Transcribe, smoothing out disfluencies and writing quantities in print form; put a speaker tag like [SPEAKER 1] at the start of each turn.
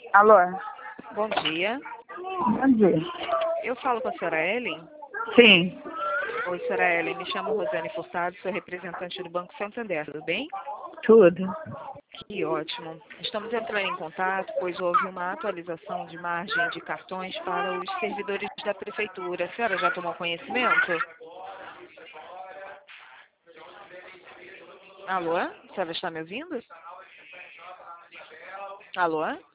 [SPEAKER 1] Alô?
[SPEAKER 2] Bom dia.
[SPEAKER 1] Bom dia.
[SPEAKER 2] Eu falo com a senhora Ellen?
[SPEAKER 1] Sim,
[SPEAKER 2] Oi, senhora Ellen. Me chamo Rosane Furtado, sou representante do Banco Santander, tudo bem?
[SPEAKER 1] tudo.
[SPEAKER 2] Que ótimo. Estamos entrando em contato, pois houve uma atualização de margem de cartões para os servidores da prefeitura. A senhora já tomou conhecimento? Alô? A senhora está me ouvindo? Alô?